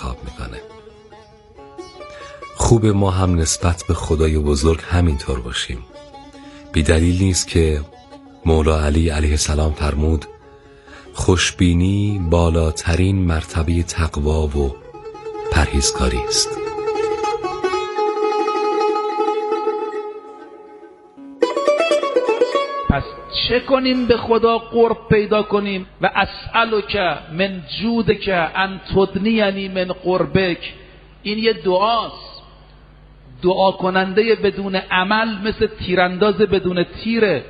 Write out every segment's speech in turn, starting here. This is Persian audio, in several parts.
انتخاب میکنه. خوب ما هم نسبت به خدای بزرگ همینطور باشیم. بی دلیل نیست که مولا علی علیه السلام فرمود خوشبینی بالاترین مرتبه تقوا و پرهیزکاری است. پس چه کنیم به خدا قرب پیدا کنیم؟ و اسألک من جودک ان تدنینی من قربک. این یه دعاست. دعا کننده بدون عمل مثل تیرانداز بدون تیره.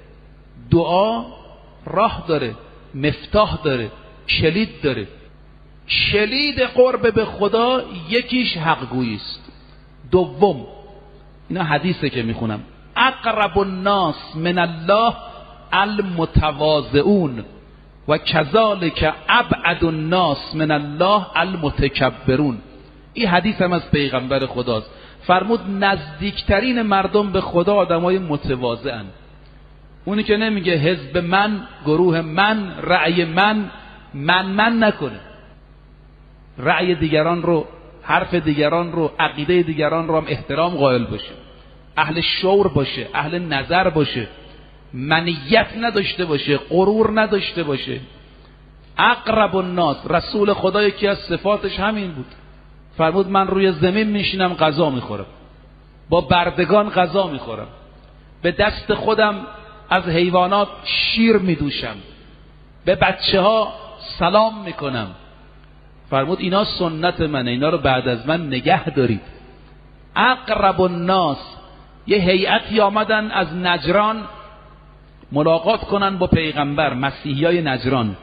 دعا راه داره، مفتاح داره، کلید داره. کلید قرب به خدا یکیش حق گویی است. دوم، اینا حدیثه که میخونم، اقرب الناس من الله المتواضعون و کذالک ابعد الناس من الله المتکبرون. این حدیث هم از پیغمبر خداست. فرمود نزدیکترین مردم به خدا آدمای متواضعن. اونی که نمیگه حزب من، گروه من، رأی من نکنه. رأی دیگران رو، حرف دیگران رو، عقیده دیگران رو هم احترام قائل باشه. اهل شور باشه، اهل نظر باشه، منیت نداشته باشه، غرور نداشته باشه. اقرب الناس، رسول خدا یکی از صفاتش همین بود. فرمود من روی زمین میشینم غذا میخورم، با بردگان غذا میخورم، به دست خودم از حیوانات شیر میدوشم، به بچه ها سلام میکنم. فرمود اینا سنت منه، اینا رو بعد از من نگه دارید. اقرب الناس، یه هیئتی آمدن از نجران ملاقات کنن با پیغمبر، مسیحیای نجران.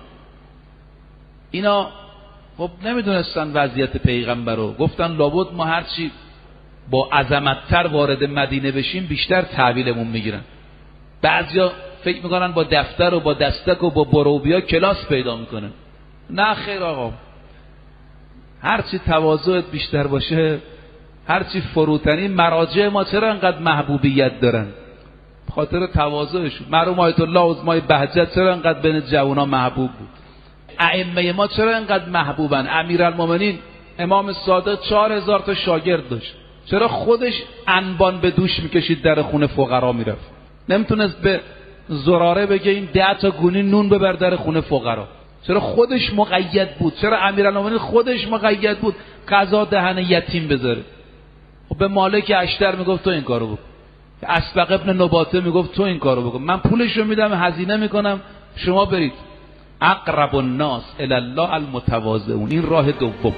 اینا خب نمیدونستن وضعیت پیغمبر رو. گفتن لابد ما هرچی با عظمت‌تر وارد مدینه بشیم بیشتر تحویلمون میگیرن. بعضیا فکر میکنن با دفتر و با دستک و با بروبیا کلاس پیدا میکنن. نه خیر آقا، هرچی تواضعت بیشتر باشه، هرچی فروتنی. مراجع ما چرا انقدر محبوبیت دارن؟ خاطر تواضعشون. مرحوم آیت الله عظمای بهجت چرا انقدر بین جوونا محبوب بود؟ ائمه ما چرا انقدر محبوبن؟ امیرالمومنین امام صادق 4000 تا شاگرد داشت. چرا خودش انبان به دوش میکشید در خونه فقرا میرفت؟ نمیتونست به زراره بگه این 10 تا گونی نون ببر در خونه فقرا؟ چرا خودش مقید بود؟ چرا امیرالمومنین خودش مقید بود غذا دهن یتیم بذاره؟ خب به مالک اشتر میگفت تو این کارو بکن، اسبق ابن نباته میگفت تو این کارو بکن، من پولشو میدم هزینه میکنم شما برید. اقرب الناس الی الله المتواضعون. این راه دوم.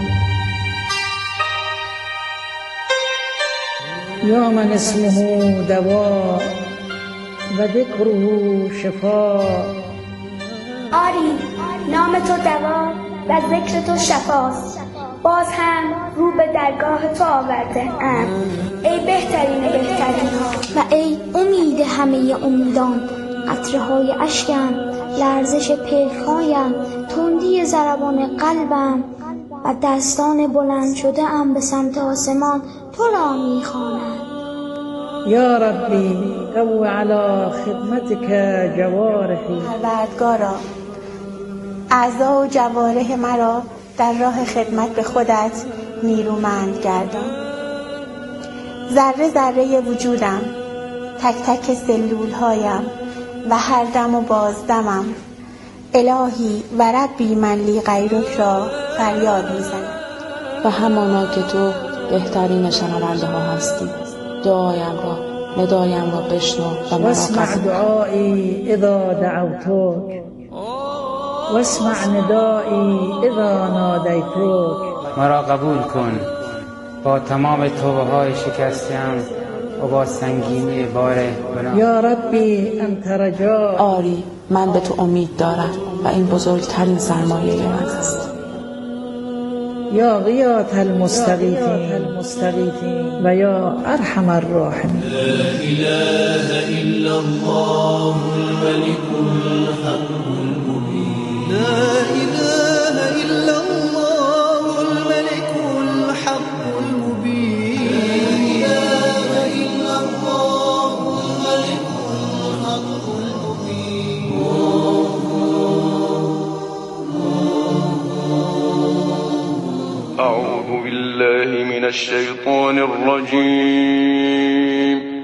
یا من اسمه دوا و ذکره شفا. آری نام تو دوا و ذکر تو شفاست. باز هم رو به درگاه تو آورده ام ای بهترین بهترین ها و ای امید همه امیدان. قطره های اشکم، لرزش پلکایم، تندی ضربان قلبم و دستان بلند شده ام به سمت آسمان تو را میخوانم. یا ربی قو علی خدمتک جوارحی. پروردگارا اعضا و جوارح مرا در راه خدمت به خودت نیرومند گردان. ذره ذره وجودم، تک تک سلول هایم و هر دم و بازدمم الهی و ربی من لی غیرک را فریاد میزنم. و همانا که تو بهترین شنونده ها هستی، دعایم را ندایم را بشنو و واسمع دعایی اذا دعوتک واسمع ندایی اذا نادیتک. مرا قبول کن با تمام توبه های شکستیم و با سنگینی بار گناه. یا ربی انت رجا. آری من به تو امید دارم و این بزرگترین سرمایه من است. یا غیاث المستغیثین و یا ارحم الراحمین. لا اله الا الله الملك الحق المبین. لا اله الا الله الملك الحق المبین. لا اله الا الله الملك الحق المبین. أعوذ بالله من الشيطان الرجيم.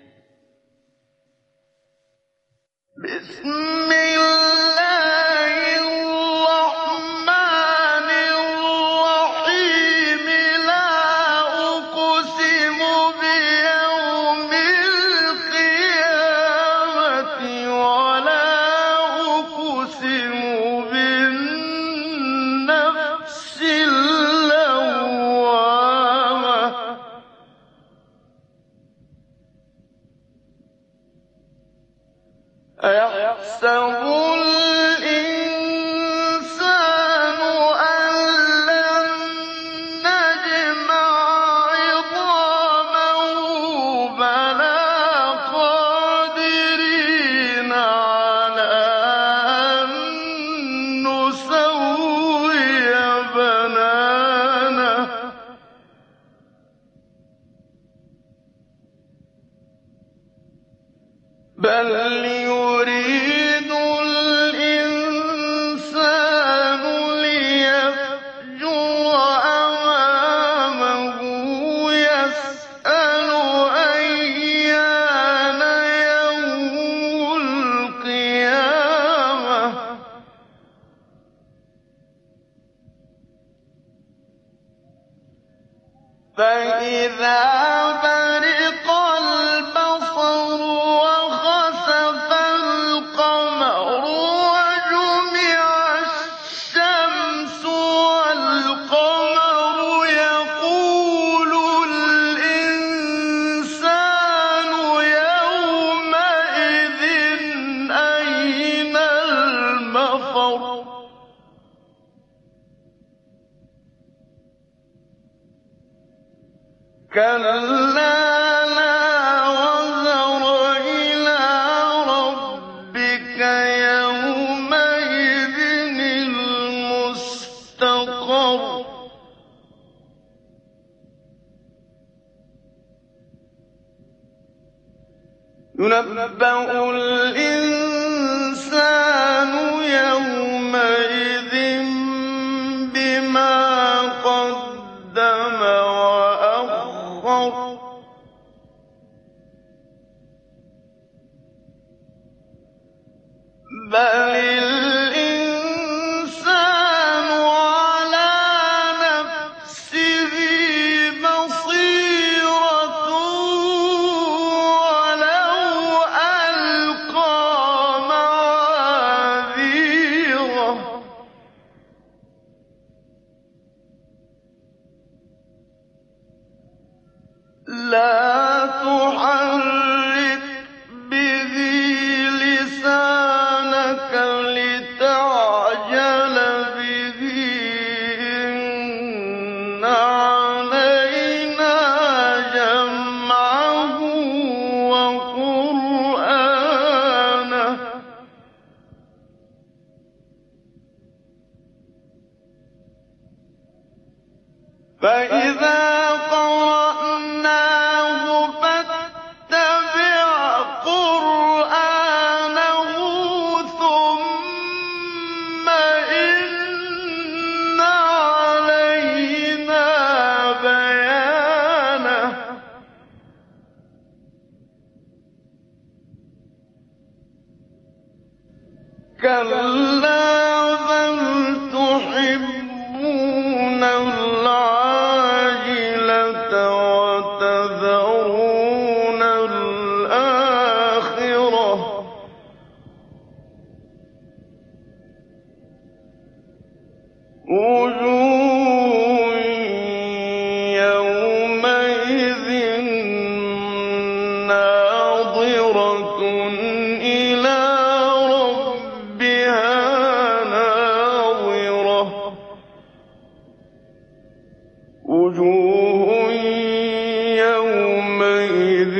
بسم الله الرحمن الرحيم. لا أقسم بيوم القيامة ولا أقسم بالنفس اللوامة. أيحسب الإنسان أن لن نجمع عظامه بلى قادرين على أن نسوي بنانه. بل يريد الإنسان ليفجر أمامه يسأل أيان يوم القيامة. فإذا برق البصر وخسف القمر وجمع الشمس والقمر يقول الإنسان يومئذ أين المفر. كلا لا وزر إلى ربك يومئذ المستقر. ينبأ الإنسان يومئذ بما قدم وأخر. بل الإنسان على نفسه بصيرة ولو ألقى معاذيره. لا تحرك به لسانك لتعجل به. إن علينا جمعه وقرآنه. فإذا قرأناه فاتبع قرآنه ثم إن علينا بيانه. كلا بل تحبون العاجلة وتذرون الآخرة. وجوه يومئذ ناظرة إلى ربها ناظرة. وجوه يومئذ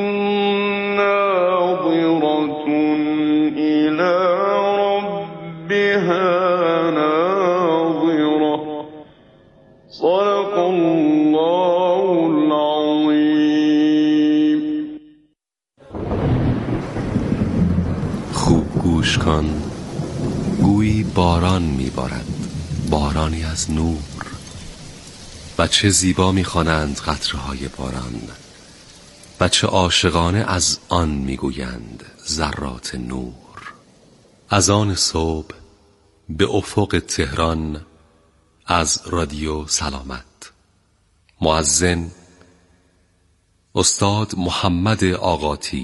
ناظرة إلى ربها ناظرة. صدق الله العظيم. خوب گوش کن، گویی باران میبارد، بارانی از نور. و چه زیبا می‌خوانند قطره‌های باران و چه عاشقانه از آن می‌گویند ذرات نور. از آن صبح به افق تهران از رادیو سلامت. مؤذن استاد محمد آقاتی.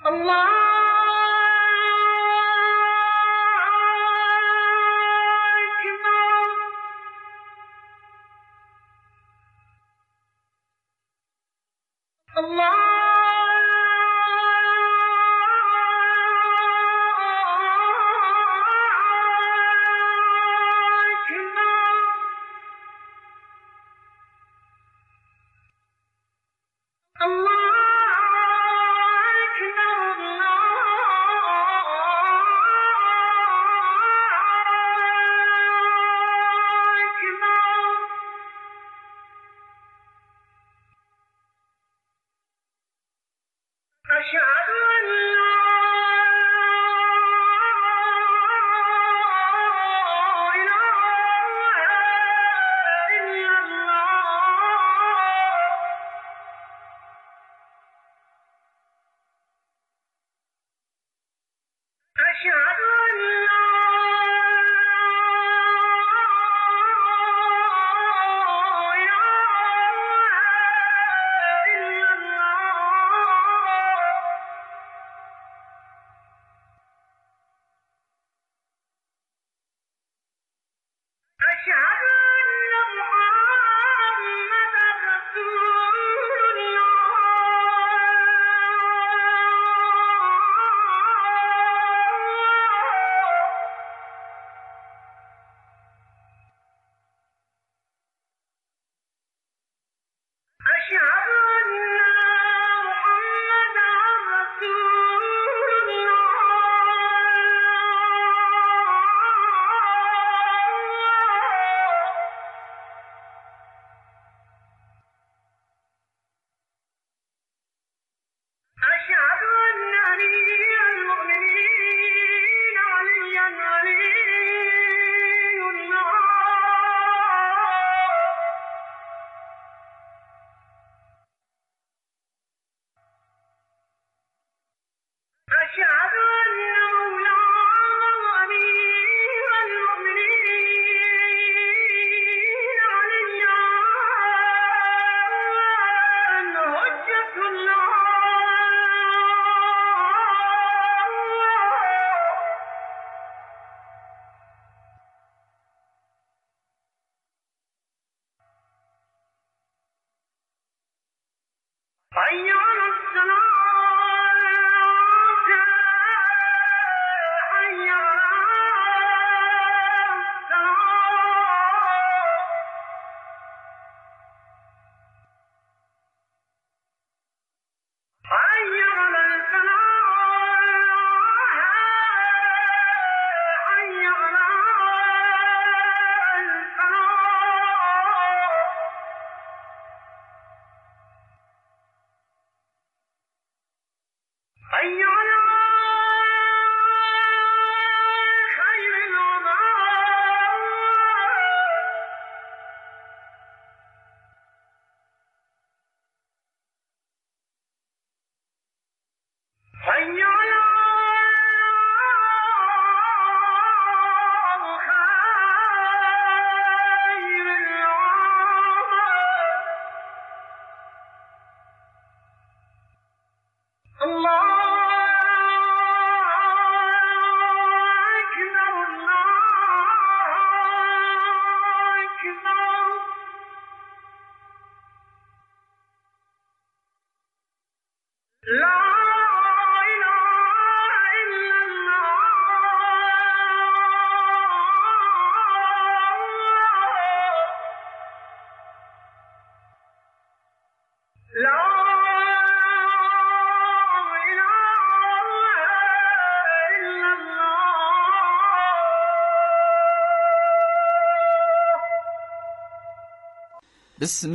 بسم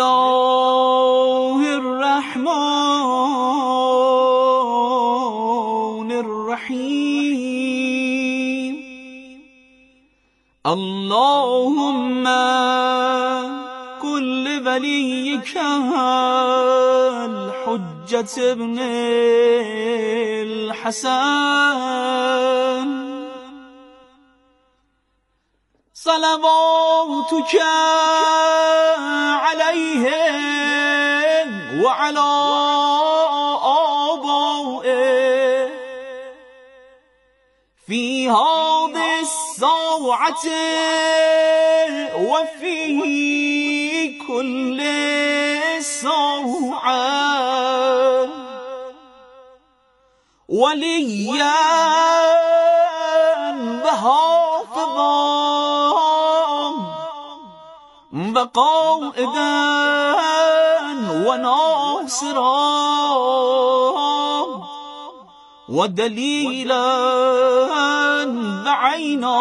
الله الرحمن الرحیم اللهم كل وليك الحجة ابن الحسن صلواتك عليه وعلى آبائه في هذه الساعة وفي كل ساعة وليا وحافظا وقائدا وناصرا ودليلا بعينا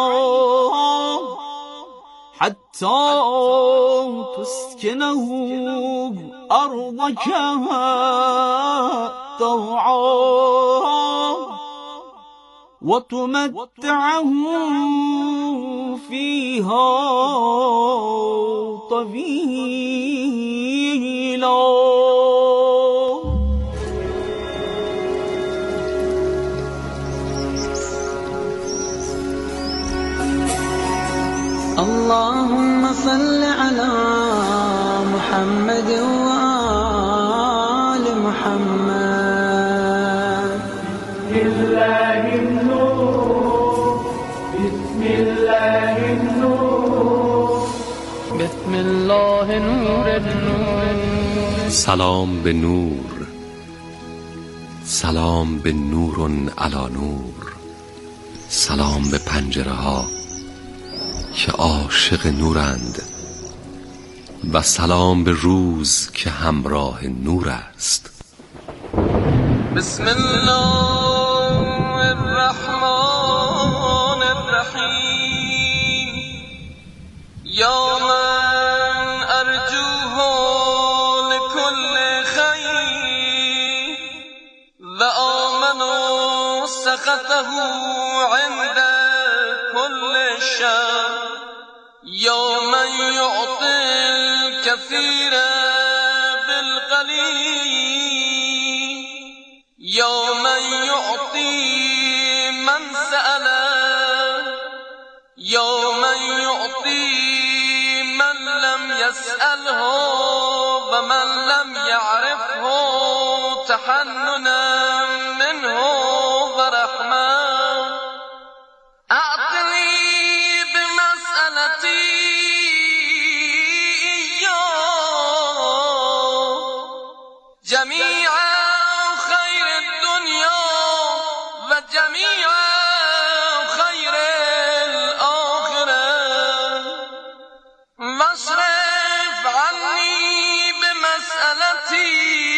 حتى تسكنه أرضك طوعا وتمتعه فيها طويلا. اللهم صل على محمد وآل محمد. لله النور بسم الله النور بسم الله نور النور. سلام به نور، سلام به نور علی نور، سلام به پنجره ها که عاشق نورند و سلام به روز که همراه نور است. بسم الله الرحمن الرحیم. یا من ارجوه لكل خیر و آمن سخطه عند كل شر. یا من یعطی الكثير بالقلیل. یا من یعطی من سأل. یا من یعطی من لم يسأله و من لم يعرفه تحننا منه و رحمه. جميع خير الدنيا وجميع خير الآخرة واصرف عني بمسألتي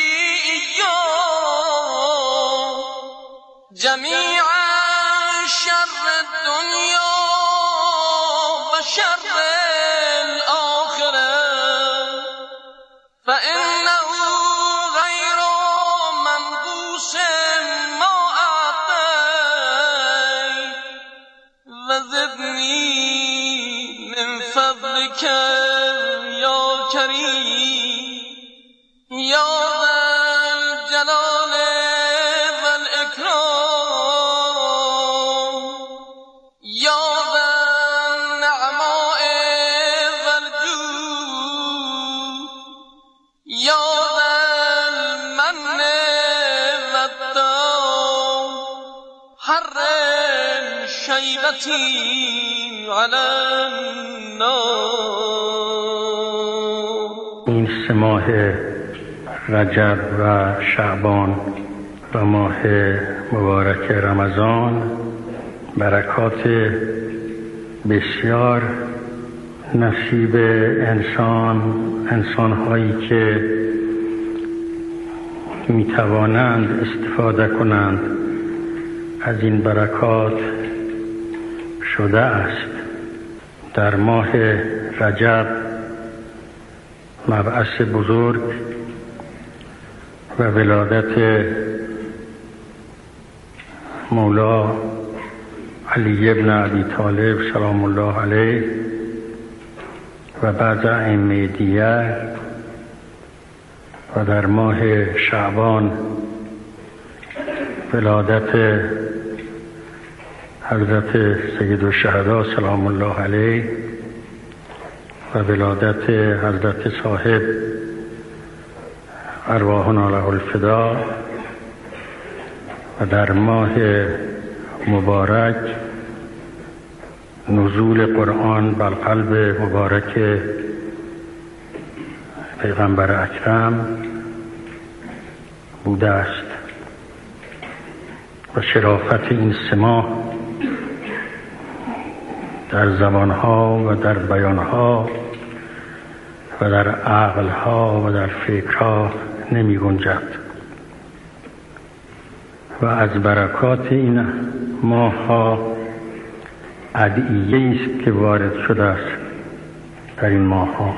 إياه جميع شر الدنيا وشر الآخرة فإنه من فضلك يا كريم يا ذا الجلال والإكرام يا ذا النعماء والجود يا ذا المن والدام حرم شيبتي على این 3 ماه رجب و شعبان و ماه مبارک رمضان برکات بسیار نصیب انسان‌هایی که می‌توانند استفاده کنند از این برکات شده است. در ماه رجب مبعث بزرگ و ولادت مولا علی ابن ابی طالب سلام الله علیه و بعض ائمه دیگر و در ماه شعبان ولادت حضرت سید الشهدا سلام الله علیه و ولادت حضرت صاحب ارواحنا له الفدا و در ماه مبارک نزول قرآن بر قلب مبارک پیغمبر اکرم بوده است و شرافت این سه ماه در زبانها و در بیانها و در عقلها و در فکرها نمی گنجد و از برکات این ماه‌ها ادعیه‌ای است که وارد شده است در این ماه‌ها.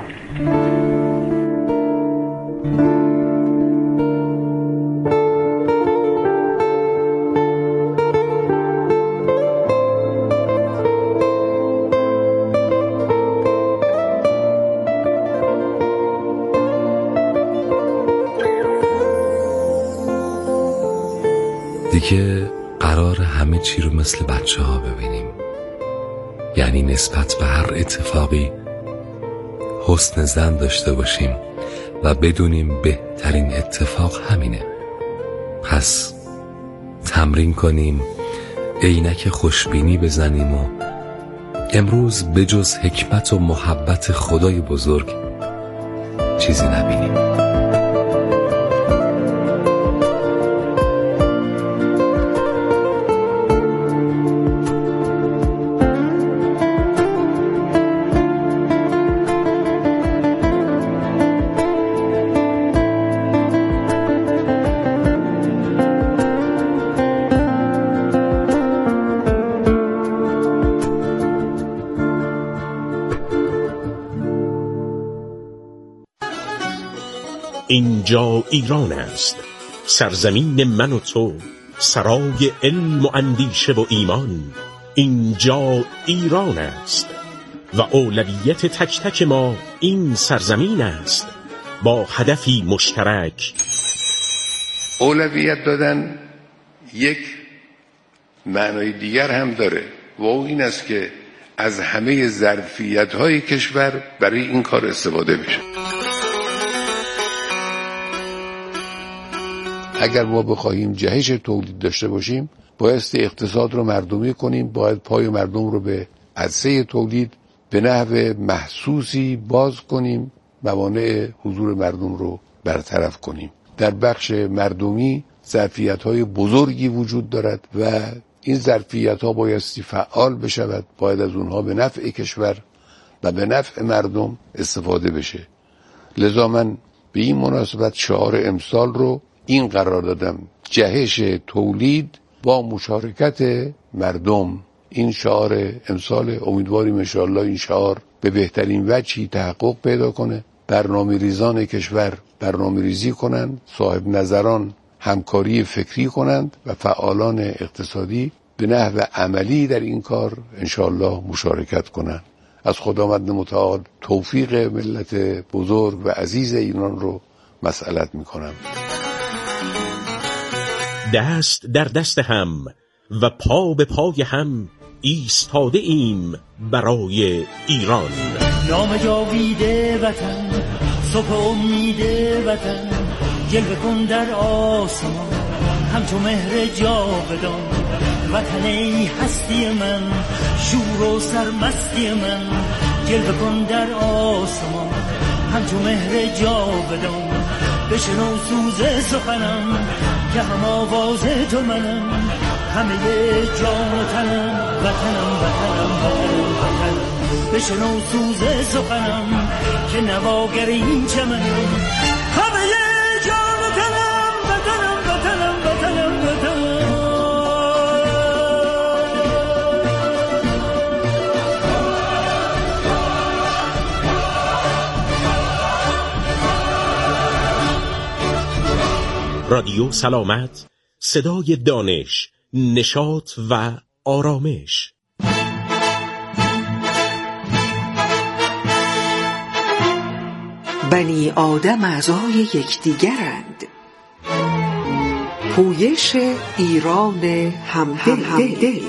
دیگه قرار همه چی رو مثل بچه ها ببینیم، یعنی نسبت به هر اتفاقی حسن ظن داشته باشیم و بدونیم بهترین اتفاق همینه. پس تمرین کنیم عینک خوشبینی بزنیم و امروز بجز حکمت و محبت خدای بزرگ چیزی نبینیم. اینجا ایران است، سرزمین من و تو، سرای علم و اندیشه و ایمان. اینجا ایران است و اولویت تک تک ما این سرزمین است با هدفی مشترک. اولویت دادن یک معنای دیگر هم داره و این است که از همه ظرفیت‌های کشور برای این کار استفاده بشه. اگر ما بخواهیم جهش تولید داشته باشیم بایستی اقتصاد رو مردمی کنیم، باید پای مردم رو به عرصه تولید به نحو محسوسی باز کنیم، موانع حضور مردم رو برطرف کنیم. در بخش مردمی ظرفیت‌های بزرگی وجود دارد و این ظرفیت‌ها بایستی فعال بشود، باید از اونها به نفع کشور و به نفع مردم استفاده بشه. لذا من به این مناسبت شعار امسال رو این قرار دادم: جهش تولید با مشارکت مردم. این شعار امسال، امیدواریم انشاءالله این شعار به بهترین وجهی تحقق پیدا کنه. برنامه ریزان کشور برنامه ریزی کنند، صاحب نظران همکاری فکری کنند و فعالان اقتصادی به نحو عملی در این کار انشاءالله مشارکت کنند. از خداوند متعال توفیق ملت بزرگ و عزیز ایران رو مسئلت میکنم. دست در دست هم و پا به پای هم ایستاده ایم برای ایران. نام جاویده وطن، صبح امید وطن، جلوه کن در آسمان همچو مهر جاودان. وطن ای هستی من، شور و سرمستی من، جلوه کن در آسمان همچو مهر جاودان. بشنو سوز سخنم که هم آواز تو منم، همه جان و تنم وطنم وطنم وطنم وطنم. بشنو سوز سخنم که نواگر این چمنم، همه جان و تنم وطنم وطنم وطنم وطنم. رادیو سلامت، صدای دانش، نشاط و آرامش. بنی آدم اعضای یکدیگرند. پویش ایران همدل.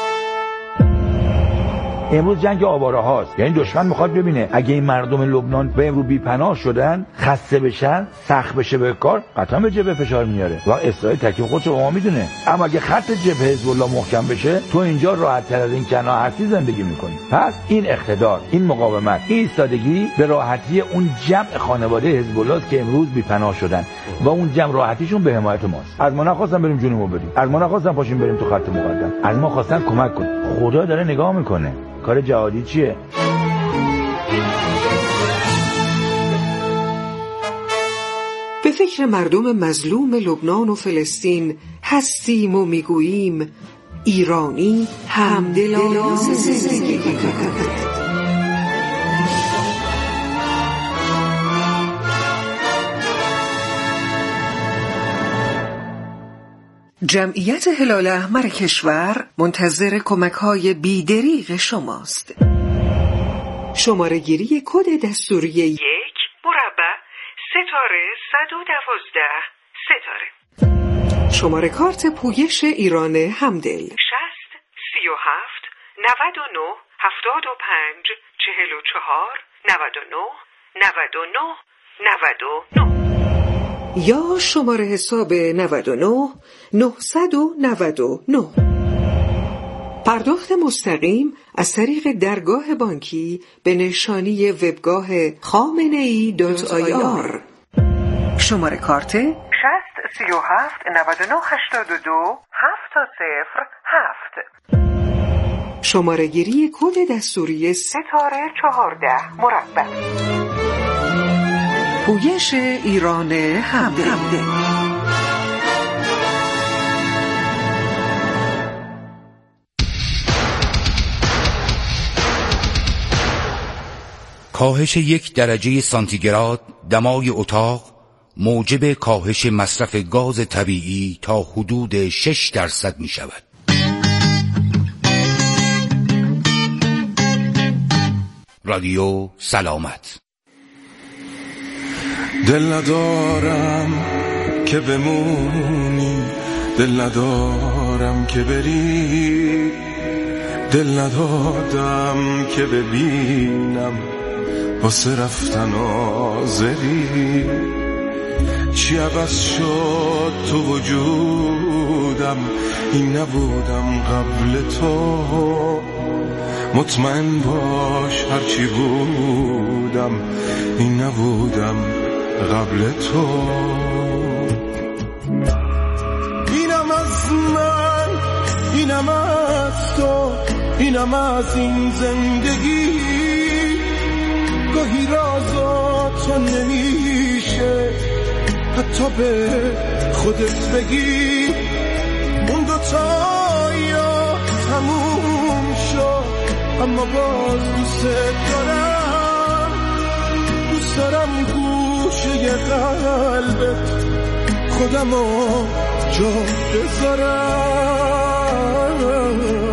امروز جنگ آواره هاست، یعنی دشمن میخواد ببینه اگه این مردم لبنان به امروز بی‌پناه شدن، خسته بشن، سخت بشه به کار، قطعا به جبهه فشار میاره و اسرائیل تکلیف خودش رو میدونه. اما اگه خط جبهه حزب الله محکم بشه، تو اینجا راحت تر از این کنار هستی زندگی میکنی. پس این اقتدار، این مقاومت، این ایستادگی به راحتی اون جمع خانواده حزب الله است که امروز بی‌پناه شدن و اون جمع راحتیشون به حمایت ماست. از ما نخواستن بریم جونمون بدیم، از ما نخواستن پاشیم بریم تو خط مقدم، از ما خواستن کمک کن. خدا داره نگاه میکنه. کار جهادی چیه؟ به فکر مردم مظلوم لبنان و فلسطین هستیم و میگوییم ایرانی همدلانه زندگی کند. جمعیت هلال احمر کشور منتظر کمک‌های بی‌دریغ شماست. شماره گیری کد دستوری 1 مربع ستاره 112 ستاره. شماره کارت پویش ایران همدل 60 37 99 75 44 99 99 یا شماره حساب 99 999. پرداخت مستقیم از طریق درگاه بانکی به نشانی وبگاه khamenei.ir. شماره کارت 60 37 99 82 707. شماره گیری کد دستوری ستاره 14 مربع. پویش ایران همدل. کاهش 1 درجه سانتیگراد دمای اتاق موجب کاهش مصرف گاز طبیعی تا حدود 6% می شود. رادیو سلامت. دل ندارم که بمونی، دل ندارم که بری، دل ندادم که ببینم واسه رفتن آزری. چی عوض شد تو وجودم، این نبودم قبل تو. مطمئن باش هرچی بودم، این نبودم قبل تو. اینم از من، اینم از تو، اینم از این زندگی. گاهی رازا تو نمیشه حتی به خودت بگی. اون دوتا یا تموم شد، اما باز دوست دارم. دوست دارم گوشه قلبت خودمو جا بذارم.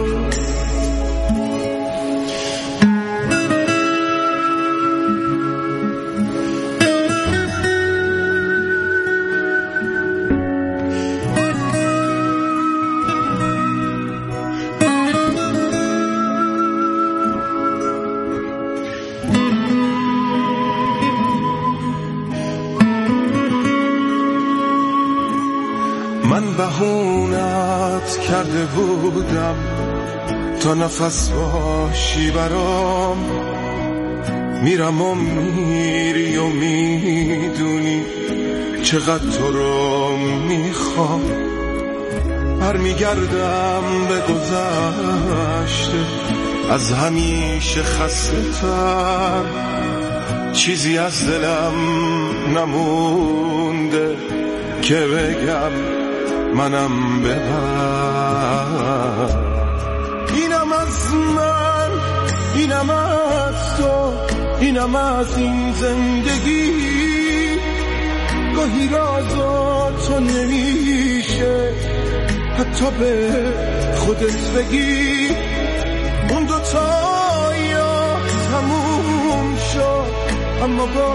من بهونت کرده بودم تا نفس باشی برام. میرم و میری و میدونی چقدر تو رو میخوام. برمیگردم به گذشته از همیشه خسته تر. چیزی از دلم نمونده که بگم منم ببر. اینم از من، اینم از تو، اینم از این زندگی. گاهی رازا تو نمیشه حتی به خودت بگی. اون دوتا یا تموم شد، اما با